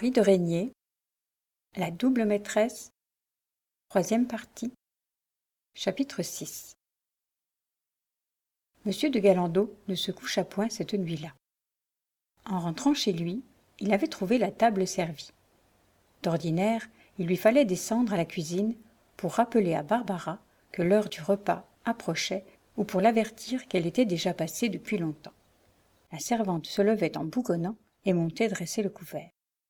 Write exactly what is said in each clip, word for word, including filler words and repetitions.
Henri de Régnier, La double maîtresse, troisième partie, chapitre six. Monsieur de Galandot ne se coucha point cette nuit-là. En rentrant chez lui, il avait trouvé la table servie. D'ordinaire, il lui fallait descendre à la cuisine pour rappeler à Barbara que l'heure du repas approchait ou pour l'avertir qu'elle était déjà passée depuis longtemps. La servante se levait en bougonnant et montait dresser le couvert.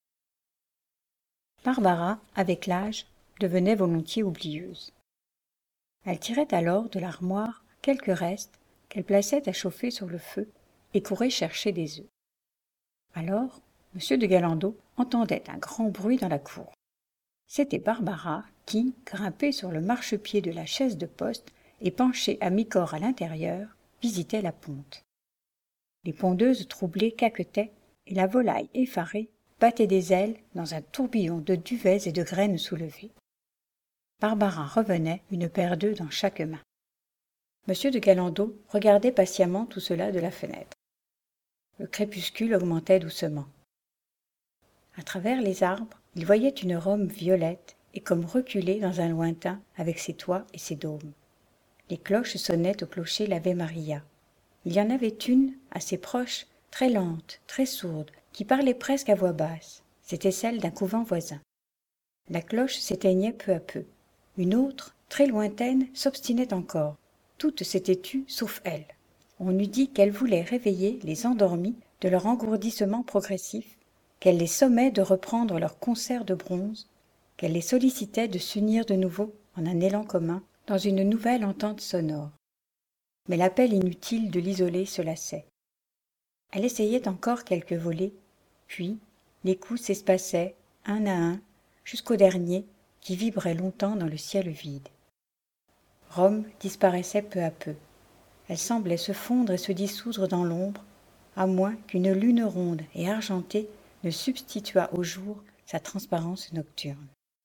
Barbara, avec l'âge, devenait volontiers oublieuse. Elle tirait alors de l'armoire quelques restes qu'elle plaçait à chauffer sur le feu et courait chercher des œufs. Alors, M. de Galandot entendait un grand bruit dans la cour. C'était Barbara qui, grimpée sur le marchepied de la chaise de poste et penchée à mi-corps à l'intérieur, visitait la ponte. Les pondeuses troublées caquetaient et la volaille effarée battait des ailes dans un tourbillon de duvets et de graines soulevées. Barbara revenait, une paire d'œufs dans chaque main. M. de Galandot regardait patiemment tout cela de la fenêtre. Le crépuscule augmentait doucement. À travers les arbres, il voyait une Rome violette et comme reculée dans un lointain avec ses toits et ses dômes. Les cloches sonnaient au clocher l'Ave Maria. Il y en avait une, assez proche, très lente, très sourde, qui parlait presque à voix basse. C'était celle d'un couvent voisin. La cloche s'éteignait peu à peu. Une autre, très lointaine, s'obstinait encore. Toutes s'étaient tues sauf elle. On eût dit qu'elle voulait réveiller les endormis de leur engourdissement progressif, qu'elle les sommait de reprendre leur concert de bronze, qu'elle les sollicitait de s'unir de nouveau en un élan commun dans une nouvelle entente sonore. Mais l'appel inutile de l'isoler se lassait. Elle essayait encore quelques volées, puis les coups s'espaçaient, un à un, jusqu'au dernier, qui vibrait longtemps dans le ciel vide. Rome disparaissait peu à peu. Elle semblait se fondre et se dissoudre dans l'ombre, à moins qu'une lune ronde et argentée ne substituât au jour sa transparence nocturne.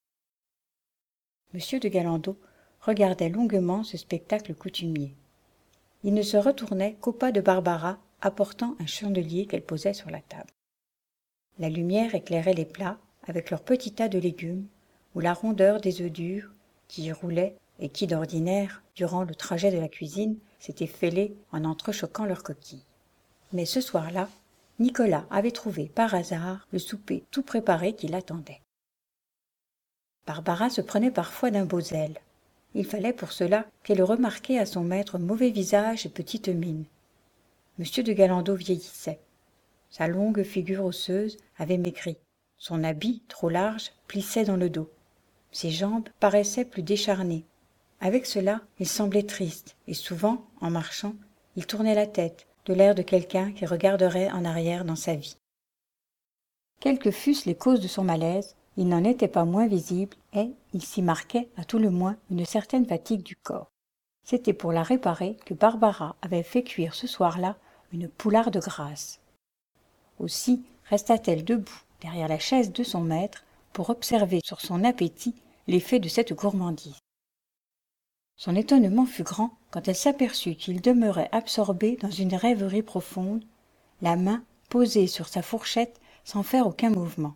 M. de Galandot regardait longuement ce spectacle coutumier. Il ne se retournait qu'au pas de Barbara apportant un chandelier qu'elle posait sur la table. La lumière éclairait les plats avec leurs petits tas de légumes ou la rondeur des œufs durs qui y roulaient et qui, d'ordinaire, durant le trajet de la cuisine, s'étaient fêlés en entrechoquant leurs coquilles. Mais ce soir-là, Nicolas avait trouvé par hasard le souper tout préparé qui l'attendait. Barbara se prenait parfois d'un beau zèle. Il fallait pour cela qu'elle remarquât à son maître mauvais visage et petite mine. M. de Galandot vieillissait. Sa longue figure osseuse avait maigri. Son habit, trop large, plissait dans le dos. Ses jambes paraissaient plus décharnées. Avec cela, il semblait triste, et souvent, en marchant, il tournait la tête, de l'air de quelqu'un qui regarderait en arrière dans sa vie. Quelles que fussent les causes de son malaise, il n'en était pas moins visible, et il s'y marquait, à tout le moins, une certaine fatigue du corps. C'était pour la réparer que Barbara avait fait cuire ce soir-là une poularde grasse. Aussi resta-t-elle debout derrière la chaise de son maître pour observer sur son appétit l'effet de cette gourmandise. Son étonnement fut grand quand elle s'aperçut qu'il demeurait absorbé dans une rêverie profonde, la main posée sur sa fourchette sans faire aucun mouvement.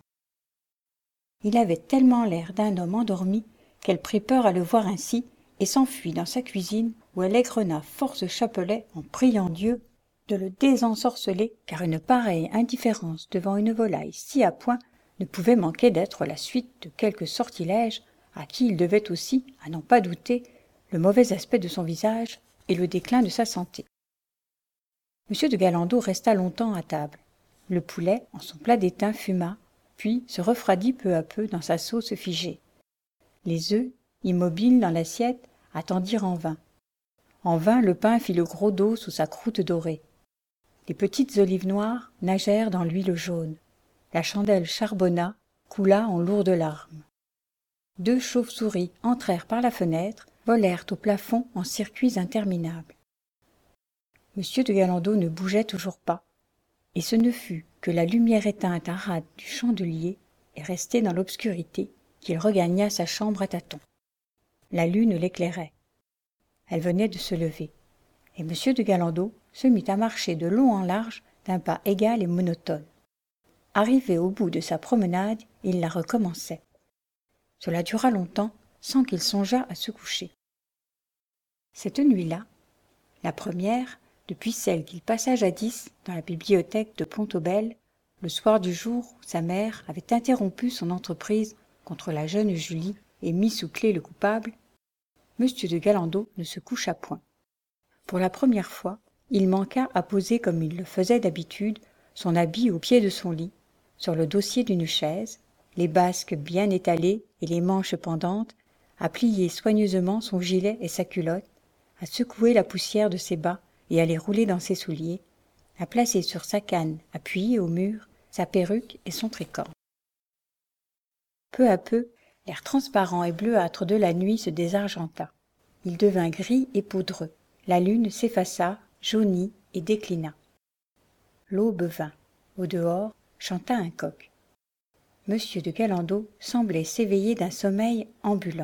Il avait tellement l'air d'un homme endormi qu'elle prit peur à le voir ainsi et s'enfuit dans sa cuisine où elle égrena fort ce chapelet en priant Dieu de le désensorceler, car une pareille indifférence devant une volaille si à point ne pouvait manquer d'être la suite de quelque sortilège à qui il devait aussi, à n'en pas douter, le mauvais aspect de son visage et le déclin de sa santé. M. de Galandot resta longtemps à table. Le poulet, en son plat d'étain, fuma, puis se refroidit peu à peu dans sa sauce figée. Les œufs, immobiles dans l'assiette, attendirent en vain. En vain le pain fit le gros dos sous sa croûte dorée. Les petites olives noires nagèrent dans l'huile jaune. La chandelle charbonna, coula en lourdes larmes. Deux chauves-souris entrèrent par la fenêtre, volèrent au plafond en circuits interminables. M. de Galandot ne bougeait toujours pas, et ce ne fut que la lumière éteinte à rate du chandelier et resté dans l'obscurité qu'il regagna sa chambre à tâtons. La lune l'éclairait. Elle venait de se lever, et M. de Galandot se mit à marcher de long en large d'un pas égal et monotone. Arrivé au bout de sa promenade, il la recommençait. Cela dura longtemps, sans qu'il songeât à se coucher. Cette nuit-là, la première, depuis celle qu'il passa jadis dans la bibliothèque de Pont-Aubail, le soir du jour où sa mère avait interrompu son entreprise contre la jeune Julie et mis sous clé le coupable, Monsieur de Galandot ne se coucha point. Pour la première fois, il manqua à poser comme il le faisait d'habitude son habit au pied de son lit, sur le dossier d'une chaise, les basques bien étalées et les manches pendantes, à plier soigneusement son gilet et sa culotte, à secouer la poussière de ses bas et à les rouler dans ses souliers, à placer sur sa canne appuyée au mur sa perruque et son tricorne. Peu à peu, l'air transparent et bleuâtre de la nuit se désargenta. Il devint gris et poudreux. La lune s'effaça, jaunit et déclina. L'aube vint. Au dehors, chanta un coq. Monsieur de Galandot semblait s'éveiller d'un sommeil ambulant.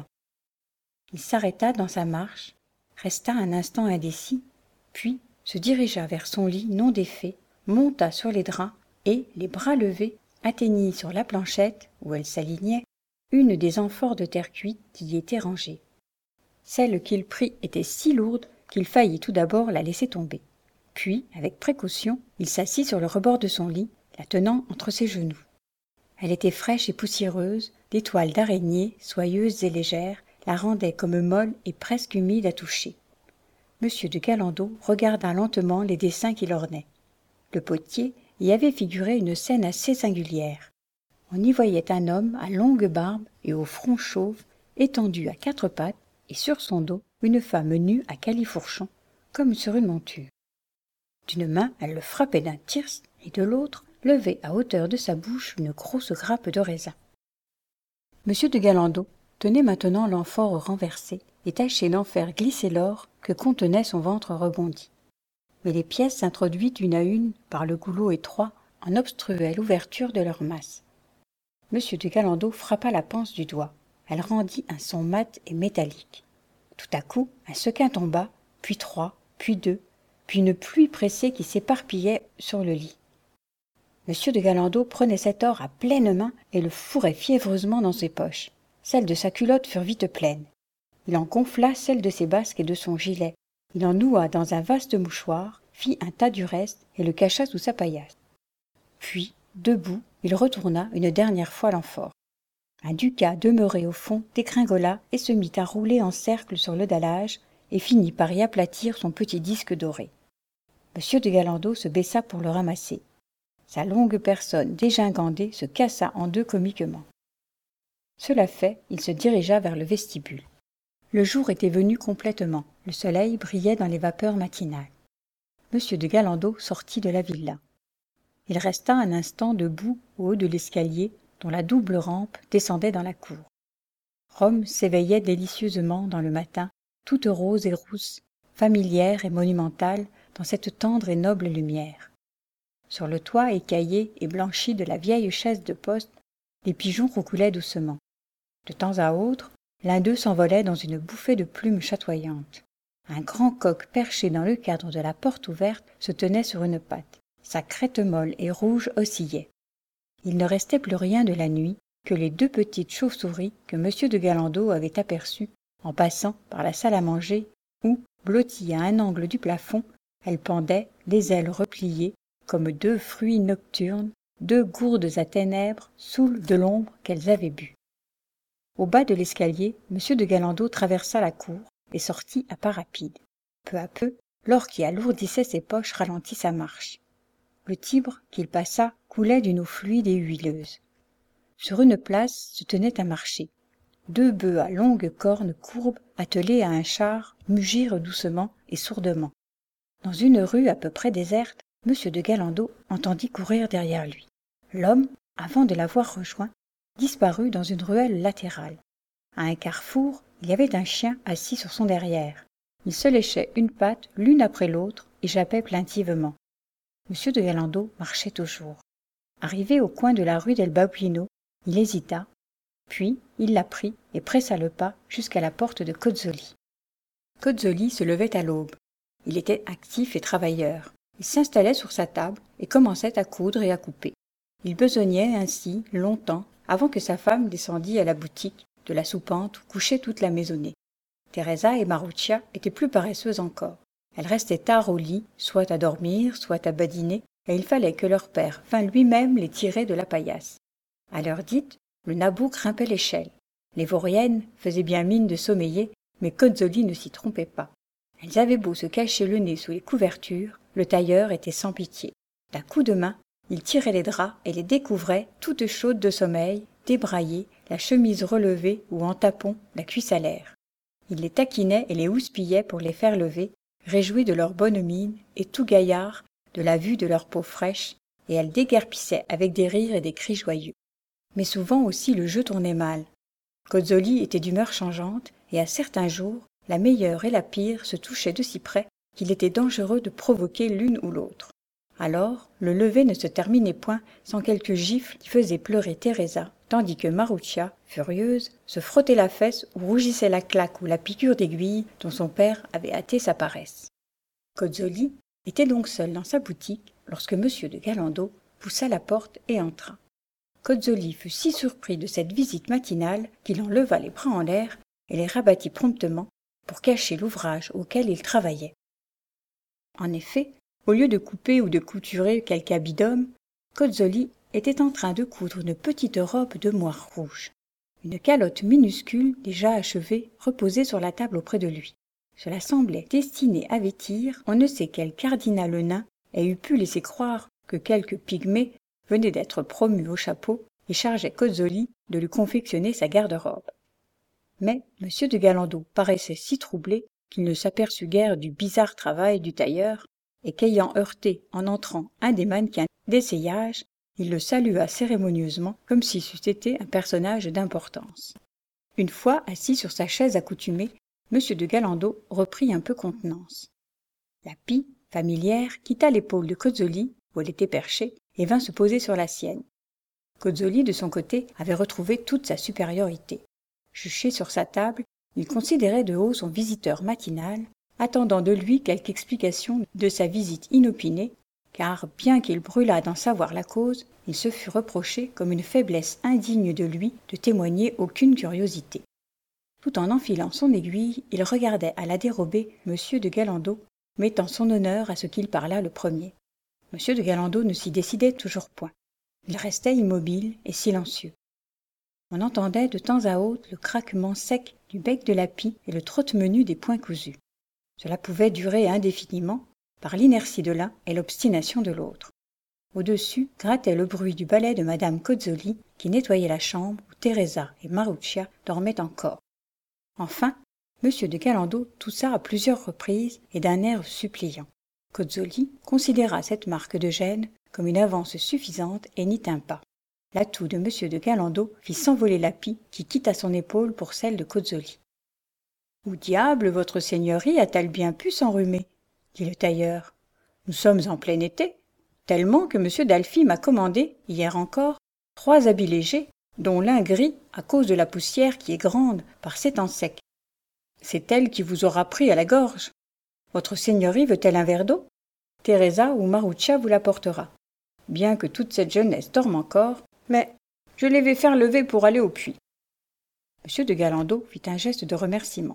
Il s'arrêta dans sa marche, resta un instant indécis, puis se dirigea vers son lit non défait, monta sur les draps et, les bras levés, atteignit sur la planchette, où elle s'alignait, une des amphores de terre cuite qui y étaient rangées. Celle qu'il prit était si lourde qu'il faillit tout d'abord la laisser tomber. Puis, avec précaution, il s'assit sur le rebord de son lit, la tenant entre ses genoux. Elle était fraîche et poussiéreuse, des toiles d'araignée, soyeuses et légères, la rendaient comme molle et presque humide à toucher. Monsieur de Galandot regarda lentement les dessins qui l'ornaient. Le potier y avait figuré une scène assez singulière. On y voyait un homme à longue barbe et au front chauve, étendu à quatre pattes, et sur son dos une femme nue à califourchon, comme sur une monture. D'une main, elle le frappait d'un tierce, et de l'autre, levait à hauteur de sa bouche une grosse grappe de raisin. Monsieur de Galandot tenait maintenant l'amphore renversée et tâchait d'en faire glisser l'or que contenait son ventre rebondi. Mais les pièces introduites une à une par le goulot étroit en obstruaient l'ouverture de leur masse. Monsieur de Galandot frappa la panse du doigt. Elle rendit un son mat et métallique. Tout à coup, un sequin tomba, puis trois, puis deux, puis une pluie pressée qui s'éparpillait sur le lit. Monsieur de Galandot prenait cet or à pleines mains et le fourrait fiévreusement dans ses poches. Celles de sa culotte furent vite pleines. Il en gonfla celles de ses basques et de son gilet. Il en noua dans un vaste mouchoir, fit un tas du reste et le cacha sous sa paillasse. Puis, debout, il retourna une dernière fois l'amphore. Un ducat demeuré au fond dégringola et se mit à rouler en cercle sur le dallage et finit par y aplatir son petit disque doré. Monsieur de Galandot se baissa pour le ramasser. Sa longue personne dégingandée se cassa en deux comiquement. Cela fait, il se dirigea vers le vestibule. Le jour était venu complètement, le soleil brillait dans les vapeurs matinales. Monsieur de Galandot sortit de la villa. Il resta un instant debout au haut de l'escalier dont la double rampe descendait dans la cour. Rome s'éveillait délicieusement dans le matin, toute rose et rousse, familière et monumentale dans cette tendre et noble lumière. Sur le toit écaillé et blanchi de la vieille chaise de poste, les pigeons roucoulaient doucement. De temps à autre, l'un d'eux s'envolait dans une bouffée de plumes chatoyantes. Un grand coq perché dans le cadre de la porte ouverte se tenait sur une patte. Sa crête molle et rouge oscillait. Il ne restait plus rien de la nuit que les deux petites chauves-souris que Monsieur de Galandot avait aperçues en passant par la salle à manger où, blotties à un angle du plafond, elles pendaient, les ailes repliées, comme deux fruits nocturnes, deux gourdes à ténèbres saoules de l'ombre qu'elles avaient bu. Au bas de l'escalier, Monsieur de Galandot traversa la cour et sortit à pas rapides. Peu à peu, l'or qui alourdissait ses poches ralentit sa marche. Le Tibre qu'il passa coulait d'une eau fluide et huileuse. Sur une place se tenait un marché. Deux bœufs à longues cornes courbes, attelés à un char, mugirent doucement et sourdement. Dans une rue à peu près déserte, Monsieur de Galandot entendit courir derrière lui. L'homme, avant de l'avoir rejoint, disparut dans une ruelle latérale. À un carrefour, il y avait un chien assis sur son derrière. Il se léchait une patte l'une après l'autre et jappait plaintivement. Monsieur de Galandot marchait toujours. Arrivé au coin de la rue del Babuino, il hésita, puis il la prit et pressa le pas jusqu'à la porte de Cozzoli. Cozzoli se levait à l'aube. Il était actif et travailleur. Il s'installait sur sa table et commençait à coudre et à couper. Il besognait ainsi longtemps avant que sa femme descendît à la boutique, de la soupente où couchait toute la maisonnée. Teresa et Marruccia étaient plus paresseuses encore. Elles restaient tard au lit, soit à dormir, soit à badiner, et il fallait que leur père vînt lui-même les tirer de la paillasse. À l'heure dite, le nabou grimpait l'échelle. Les vauriennes faisaient bien mine de sommeiller, mais Kozzoli ne s'y trompait pas. Elles avaient beau se cacher le nez sous les couvertures, le tailleur était sans pitié. D'un coup de main, il tirait les draps et les découvrait toutes chaudes de sommeil, débraillées, la chemise relevée ou en tapon, la cuisse à l'air. Il les taquinait et les houspillait pour les faire lever, réjouis de leur bonne mine et tout gaillards de la vue de leur peau fraîche, et elles déguerpissaient avec des rires et des cris joyeux. Mais souvent aussi le jeu tournait mal. Kozzoli était d'humeur changeante, et à certains jours, la meilleure et la pire se touchaient de si près qu'il était dangereux de provoquer l'une ou l'autre. Alors, le lever ne se terminait point sans quelques gifles qui faisaient pleurer Teresa, tandis que Marruccia, furieuse, se frottait la fesse ou rougissait la claque ou la piqûre d'aiguille dont son père avait hâté sa paresse. Kozzoli était donc seul dans sa boutique lorsque M. de Galando poussa la porte et entra. Kozzoli fut si surpris de cette visite matinale qu'il en leva les bras en l'air et les rabattit promptement pour cacher l'ouvrage auquel il travaillait. En effet, au lieu de couper ou de couturer quelque habit d'homme, Kozzoli était en train de coudre une petite robe de moire rouge. Une calotte minuscule, déjà achevée, reposait sur la table auprès de lui. Cela semblait destiné à vêtir on ne sait quel cardinal nain ait eu pu laisser croire que quelque pygmée venait d'être promu au chapeau et chargeait Kozzoli de lui confectionner sa garde-robe. Mais M. de Galando paraissait si troublé qu'il ne s'aperçut guère du bizarre travail du tailleur, et qu'ayant heurté en entrant un des mannequins d'essayage, il le salua cérémonieusement comme si c'eût été un personnage d'importance. Une fois assis sur sa chaise accoutumée, M. de Galando reprit un peu contenance. La pie, familière, quitta l'épaule de Kozzoli, où elle était perchée, et vint se poser sur la sienne. Kozzoli, de son côté, avait retrouvé toute sa supériorité. Juché sur sa table, il considérait de haut son visiteur matinal, attendant de lui quelque explication de sa visite inopinée, car, bien qu'il brûlât d'en savoir la cause, il se fut reproché comme une faiblesse indigne de lui de témoigner aucune curiosité. Tout en enfilant son aiguille, il regardait à la dérobée M. de Galando, mettant son honneur à ce qu'il parlât le premier. M. de Galando ne s'y décidait toujours point. Il restait immobile et silencieux. On entendait de temps à autre le craquement sec du bec de la pie et le trotte-menu des poings cousus. Cela pouvait durer indéfiniment, par l'inertie de l'un et l'obstination de l'autre. Au-dessus grattait le bruit du balai de madame Kozzoli qui nettoyait la chambre où Teresa et Marruccia dormaient encore. Enfin, M. de Galando toussa à plusieurs reprises et d'un air suppliant. Kozzoli considéra cette marque de gêne comme une avance suffisante et n'y tint pas. L'atout de M. de Galando fit s'envoler la pie qui quitta son épaule pour celle de Kozzoli. « Où diable votre seigneurie a-t-elle bien pu s'enrhumer » dit le tailleur. « Nous sommes en plein été, tellement que M. d'Alfy m'a commandé, hier encore, trois habits légers, dont l'un gris à cause de la poussière qui est grande par ces temps secs. C'est elle qui vous aura pris à la gorge. Votre seigneurie veut-elle un verre d'eau? Teresa ou Marruccia vous l'apportera. Bien que toute cette jeunesse dorme encore, mais je les vais faire lever pour aller au puits. » M. de Galando fit un geste de remerciement.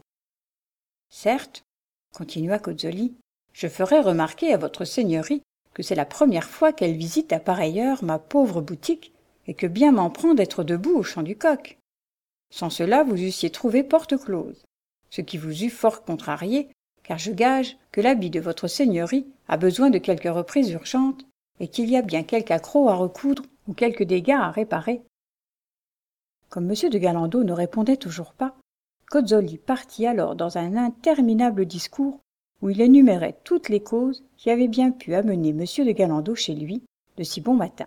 « Certes, continua Kozzoli, je ferai remarquer à votre seigneurie que c'est la première fois qu'elle visite à pareille heure ma pauvre boutique et que bien m'en prend d'être debout au champ du coq. Sans cela, vous eussiez trouvé porte close, ce qui vous eût fort contrarié, car je gage que l'habit de votre seigneurie a besoin de quelques reprises urgentes et qu'il y a bien quelque accroc à recoudre ou quelque dégât à réparer. » Comme M. de Galando ne répondait toujours pas, Kozzoli partit alors dans un interminable discours où il énumérait toutes les causes qui avaient bien pu amener M. de Galando chez lui de si bon matin.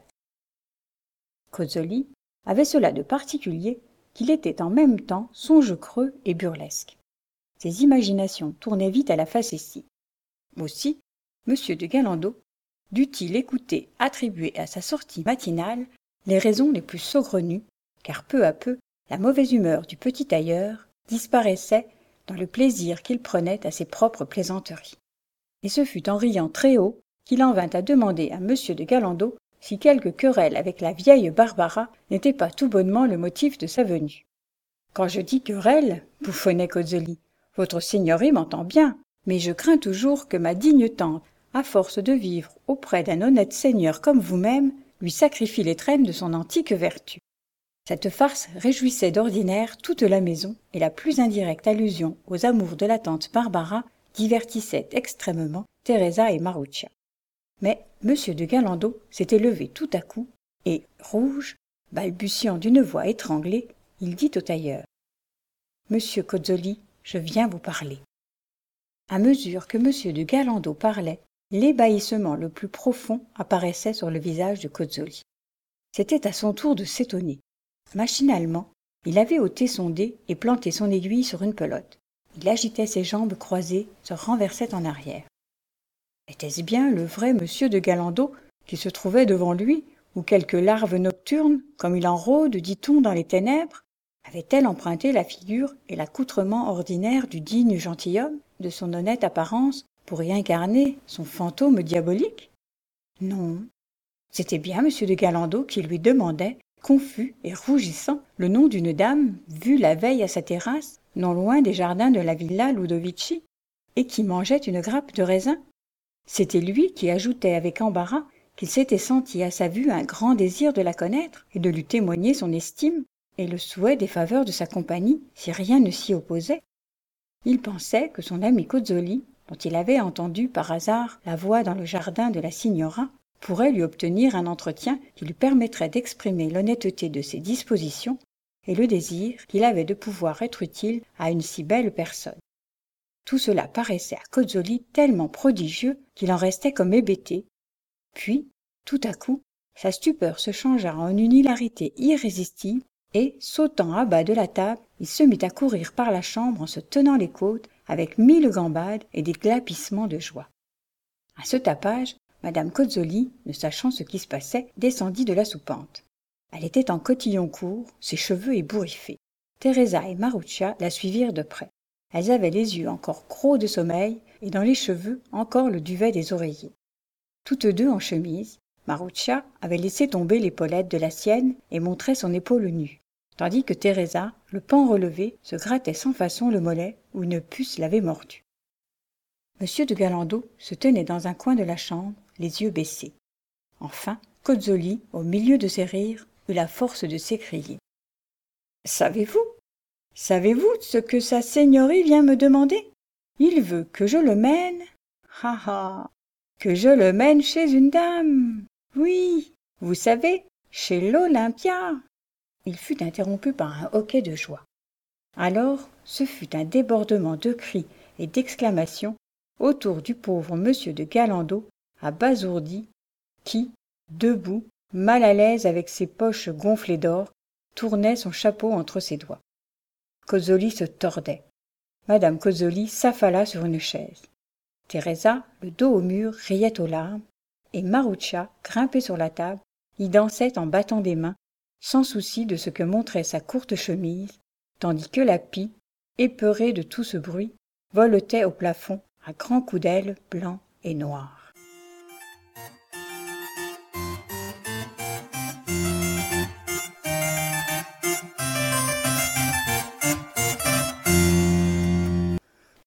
Kozzoli avait cela de particulier qu'il était en même temps songe-creux et burlesque. Ses imaginations tournaient vite à la facétie. Aussi, M. de Galando dut-il écouter attribuer à sa sortie matinale les raisons les plus saugrenues, car peu à peu la mauvaise humeur du petit tailleur disparaissait dans le plaisir qu'il prenait à ses propres plaisanteries. Et ce fut en riant très haut qu'il en vint à demander à M. de Galando si quelque querelle avec la vieille Barbara n'était pas tout bonnement le motif de sa venue. « Quand je dis querelle, bouffonnait Kozzoli, votre seigneurie m'entend bien, mais je crains toujours que ma digne tante, à force de vivre auprès d'un honnête seigneur comme vous-même, lui sacrifie les traînes de son antique vertu. » Cette farce réjouissait d'ordinaire toute la maison, et la plus indirecte allusion aux amours de la tante Barbara divertissait extrêmement Teresa et Marruccia. Mais M. de Galando s'était levé tout à coup, et, rouge, balbutiant d'une voix étranglée, il dit au tailleur « Monsieur Kozzoli, je viens vous parler. » À mesure que M. de Galando parlait, l'ébahissement le plus profond apparaissait sur le visage de Kozzoli. C'était à son tour de s'étonner. Machinalement, il avait ôté son dé et planté son aiguille sur une pelote. Il agitait ses jambes croisées, se renversait en arrière. Était-ce bien le vrai monsieur de Galando qui se trouvait devant lui, ou quelque larve nocturne, comme il en rôde, dit-on, dans les ténèbres? Avait-elle emprunté la figure et l'accoutrement ordinaire du digne gentilhomme, de son honnête apparence, pour y incarner son fantôme diabolique? Non, c'était bien monsieur de Galando qui lui demandait, confus et rougissant, le nom d'une dame vue la veille à sa terrasse, non loin des jardins de la villa Ludovici, et qui mangeait une grappe de raisin. C'était lui qui ajoutait avec embarras qu'il s'était senti à sa vue un grand désir de la connaître et de lui témoigner son estime et le souhait des faveurs de sa compagnie si rien ne s'y opposait. Il pensait que son ami Kozzoli, dont il avait entendu par hasard la voix dans le jardin de la signora, pourrait lui obtenir un entretien qui lui permettrait d'exprimer l'honnêteté de ses dispositions et le désir qu'il avait de pouvoir être utile à une si belle personne. Tout cela paraissait à Kozzoli tellement prodigieux qu'il en restait comme hébété. Puis, tout à coup, sa stupeur se changea en une hilarité irrésistible et, sautant à bas de la table, il se mit à courir par la chambre en se tenant les côtes avec mille gambades et des glapissements de joie. À ce tapage, Madame Kozzoli, ne sachant ce qui se passait, descendit de la soupente. Elle était en cotillon court, ses cheveux ébouriffés. Teresa et Marruccia la suivirent de près. Elles avaient les yeux encore gros de sommeil et dans les cheveux encore le duvet des oreillers. Toutes deux en chemise, Marruccia avait laissé tomber l'épaulette de la sienne et montrait son épaule nue, tandis que Teresa, le pan relevé, se grattait sans façon le mollet où une puce l'avait mordu. Monsieur de Galando se tenait dans un coin de la chambre, les yeux baissés. Enfin, Kozzoli, au milieu de ses rires, eut la force de s'écrier. « Savez-vous Savez-vous ce que sa seigneurie vient me demander? Il veut que je le mène, ha ha, que je le mène chez une dame. Oui, vous savez, chez l'Olympia. » Il fut interrompu par un hoquet de joie. Alors, ce fut un débordement de cris et d'exclamations autour du pauvre monsieur de Galando, abasourdi, qui, debout, mal à l'aise avec ses poches gonflées d'or, tournait son chapeau entre ses doigts. Kozzoli se tordait. Madame Kozzoli s'affala sur une chaise. Teresa, le dos au mur, riait aux larmes, et Marruccia, grimpée sur la table, y dansait en battant des mains, sans souci de ce que montrait sa courte chemise, tandis que la pie, épeurée de tout ce bruit, voletait au plafond à grands coups d'ailes blancs et noirs.